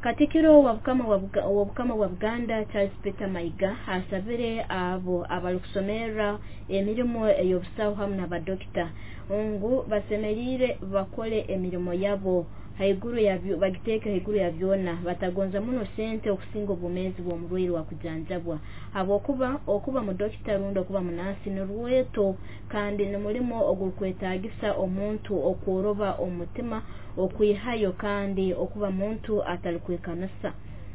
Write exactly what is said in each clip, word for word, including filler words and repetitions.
Katikiro wabukama wabukama wa Buganda Charles Peter Mayiga asabire abo abalukusomera emirimo eyobusawo hamwe n'abadokita ngo basemerire bakole emirimo yabo haiguru yabyo bagiteka haiguru yabyona batagonza muno sente okusinga obumezi bw'omulwaire wa kujanjabwa abo kuba okuba mu dokita rundo okuba munasi n'urweto kandi n'umulimo ogukwetagisa omuntu okuroba omutima okwihayo kandi okuba muntu atalukwekanasa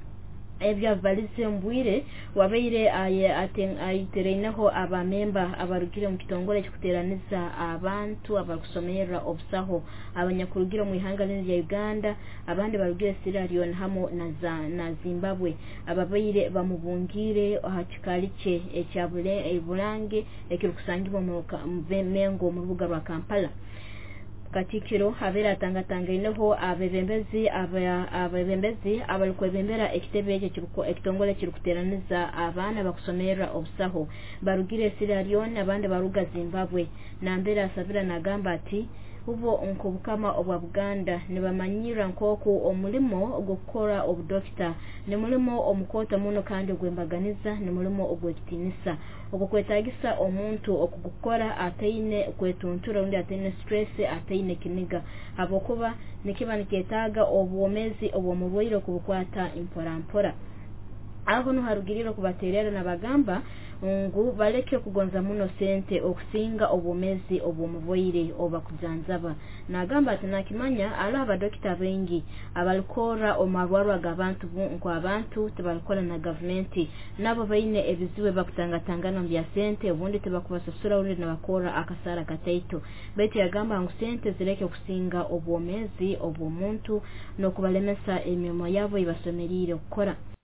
ebya valize mbwire wabeire aye ayitereinaho abamemba abarugire mu kitongole kikuteraniza abantu abakusomera obusaho abanyakurugire mu ihanga lya Uganda abandi barugire Sierra Leone hamo na za na Zimbabwe ababeire bamubungire hakikaliche ekyabule ebulange ekirukusangibwa mu mengo mu rubuga rwa Kampala Katikiro habera tangatanga ineho abebembezi abebembezi abalukwebembera ekitebe ekyo kiruko ekitongole kirukuteraniza abana bakusomera obusaho barugire Sierra Leone abandi baruga Zimbabwe nambera sabira nagamba ati ubo onkobukama obwa Buganda nibamanyira nkoko omulimo gukora obudokita ni mulimo omukota muno kandi ogwembaganiza ni mulimo ogwekitinisa ogukwetagisa omuntu okugukora ateine kwetuntura undi ateine stress ateine kiniga abokuba nikiba niketaga obwomezi obwomubwire kubukwata impora aho no harugiriro kubaterera nabagamba ngo baleke kugonza muno sente okusinga obumezi obwomubwire oba kujanjaba nagamba ati nakimanya ala abadokita bengi abalukora omarwaro agabantu nko abantu tebalukora na government nabo baine ebiziwe bakutangatangana mbya sente ubundi tebakubasasura uri nabakora akasara kataito beti yagamba ngo sente zireke kusinga obwomezi obwomuntu no kubalemesa emimo yabo ibasomerire okora